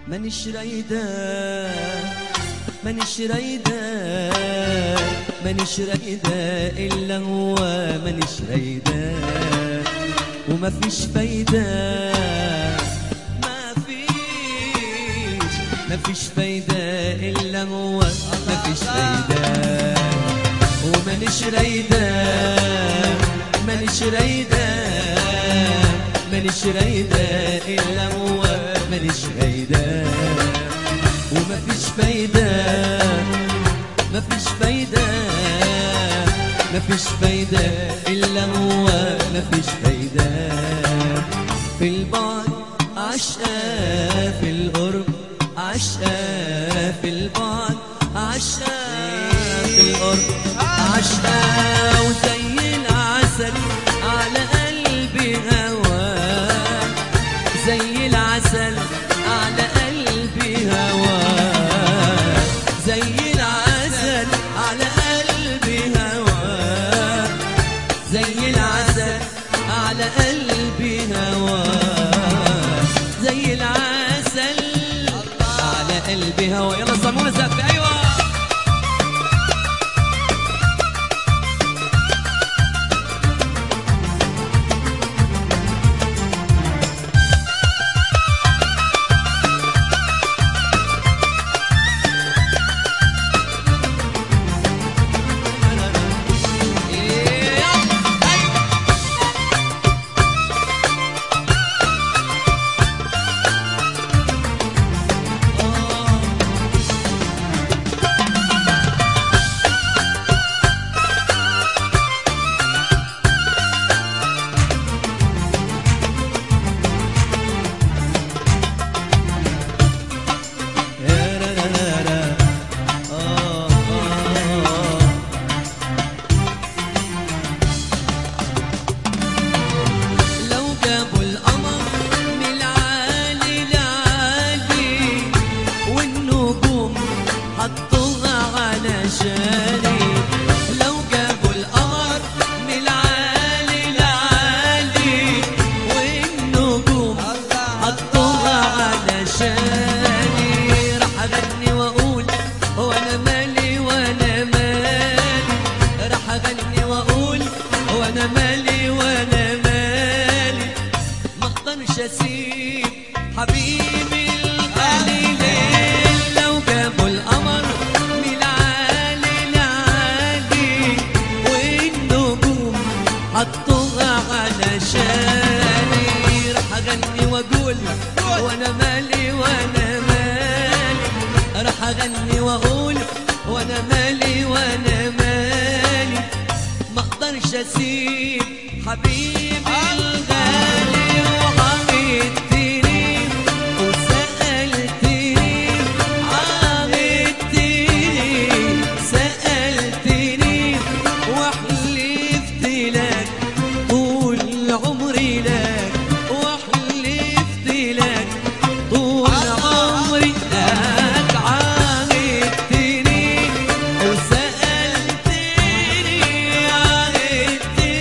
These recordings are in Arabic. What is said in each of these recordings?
مانيش رايدة مانيش رايدة مانيش رايدة إلا هو مانيش رايدة وما فيش فايدة ما فيش فايدة إلا هو ما فيش فايدة ومانيش رايدة مانيش رايدة مانيش رايدة إلا هو مانيش رايدة وما فيش فايدة ما فيش فايدة ما فيش فايدة إلا هو ما فيش فايدة في البعد عشقة في القرب عشقة في البعد عشقة في القرب عشقة وزي العسل على قلبي هواك زي العسل على قلبي هواك زي العسل على قلبي هواك زي العسل على قلبي هواك زي العسل على قلبي هواك. يلا صمونا سقف. ايوه حبيبي الغالي لو جابوا القمر من العالي لعالي والنجوم حطوها علشاني راح اغني واقول وانا مالي وانا مالي راح اغني واقول وانا مالي وانا مالي ما اقدرش اسيب حبيبي الغالي وعودتني وسألتني عودتني سألتني وحلفت لك طول عمري لك وحلفت لك طول عمري لك عودتني وسألتني عودتني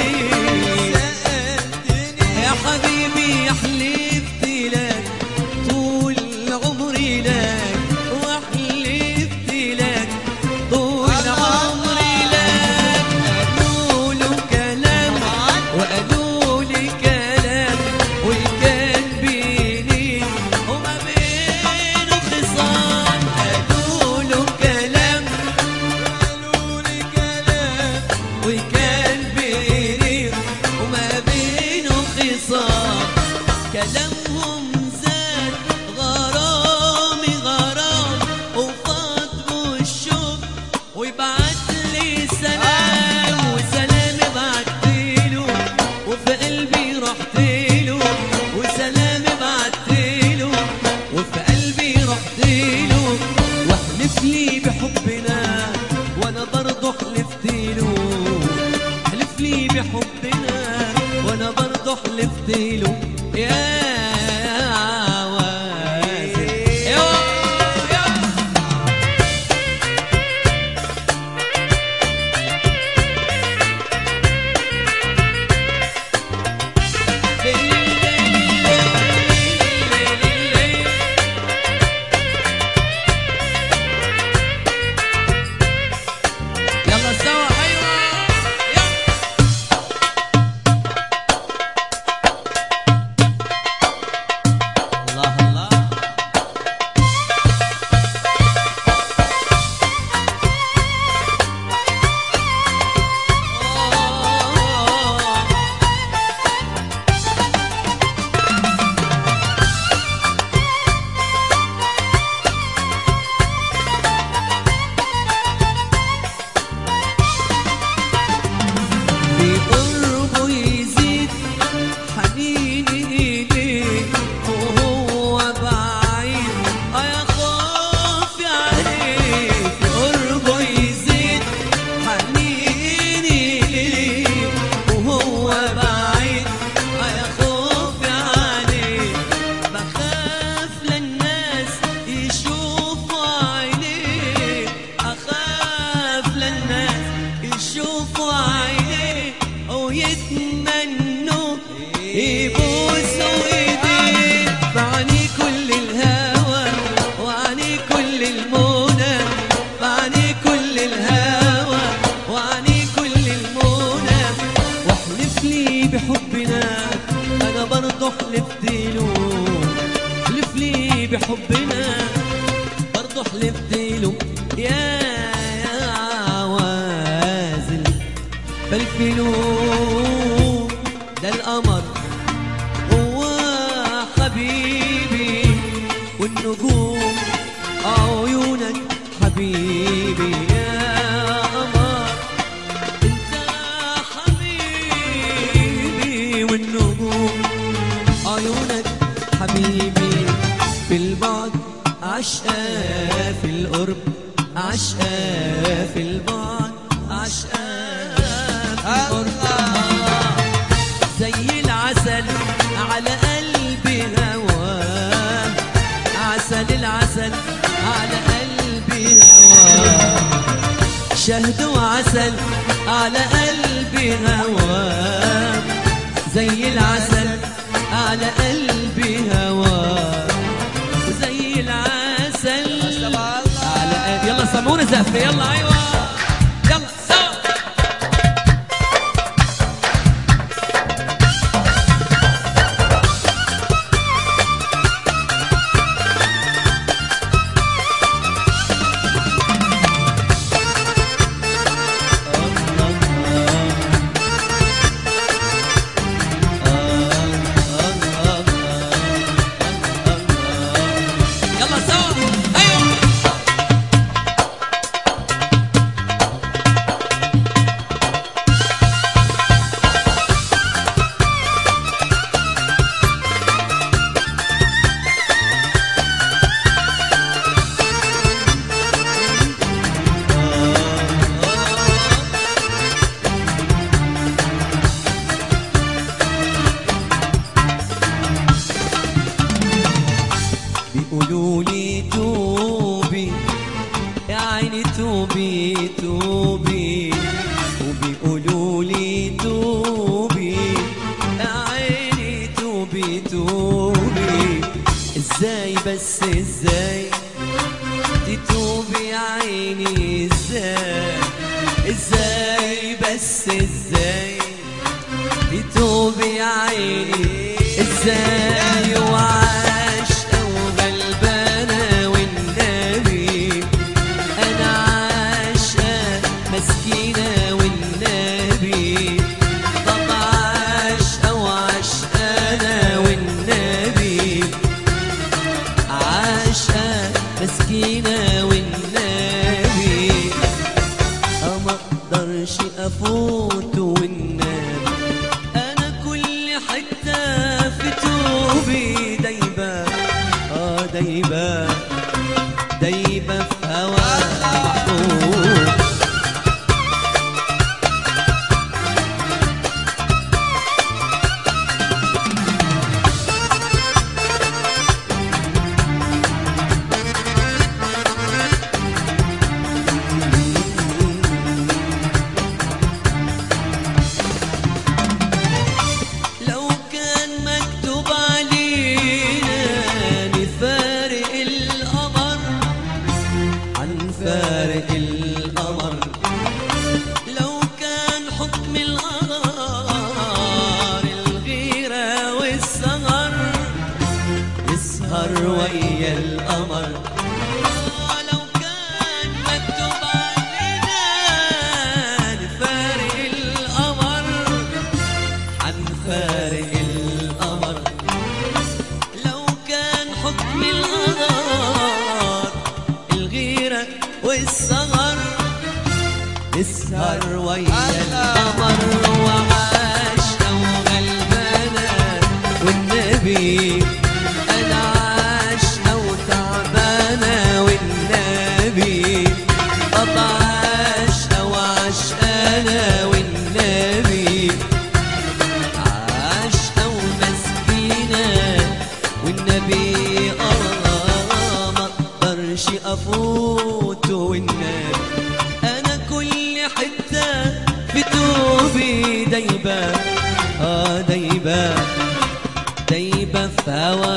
يا حبيبي حلفت لك طول عمري لك وحلفت لك طول عمري لك قالوا له كلام وقالوا لي كلام وكان بيني وما بينه خصام قالوا له كلام وقالوا لي كلام وكان بيني وما بينه خصام كلامهم زاد غرامي غرام وفاض الشوق ويبعت لي سلام وسلام بعت له وفي قلبي رحت له وسلام بعت له وفي قلبي رحت له واحلف لي بحبنا وانا برضه حلفت له حلف لي بحبنا وانا برضه حلفت له يا عوازل يشوفوا عينيه ويتمنوا يبوسوا ايديه. فعني كل الهوى وعني كل المنى، فعني كل الهوى وعني كل المنى. واحلف لي بحبنا انا برضه حلفت له، حلف لي بحبنا برضه حلفت له. يا عوازل فالفلوس ده القمر هو حبيبي، والنجوم عيونك حبيبي. يا قمر انت حبيبي، والنجوم عيونك حبيبي. في البعد عشقة، في القرب عشقة، في البعد عشقة، في القرب زي العسل على قلبي هواه. عسل العسل على قلبي هواه، شهد وعسل على قلبي هواه. زي العسل على قلبي هواه، وزي العسل على قلبي. يلا سمعونا زفة، يلا ايوه يلا سوا. بيقولوا لي توبي يا عيني توبي توبي، وبيقولوا لي توبي يا عيني توبي توبي. ازاي بس ازاي تتوبي يا عيني، ازاي ازاي بس ازاي تتوبي يا عيني، ازاي وعاش مسكينة والنبي. طب عاشقة وعشقانة والنبي، عاشقة مسكينة والنبي. ما اقدرش افوت والنبي، انا كل حتة في توبي دايبة، دايبة دايبة في هواك محبوب. فارق القمر لو كان حكم القمر، الغيرة والسهر يسهر ويا القمر. لو كان مكتوب علينا نفارق القمر، هنفارق القمر. لو كان حكم القمر، الغيرة والسهر نسهر ويا القمر. وعاشقة وغلبانة والنبي، أنا عاشقة وتعبانة والنبي. طب عاشقة وعشقانة والنبي، عاشقة ومسكينة والنبي. ما اقدرش افوت والنبي، انا كل حتة قلوبي دايبة دايبة دايبة في هواك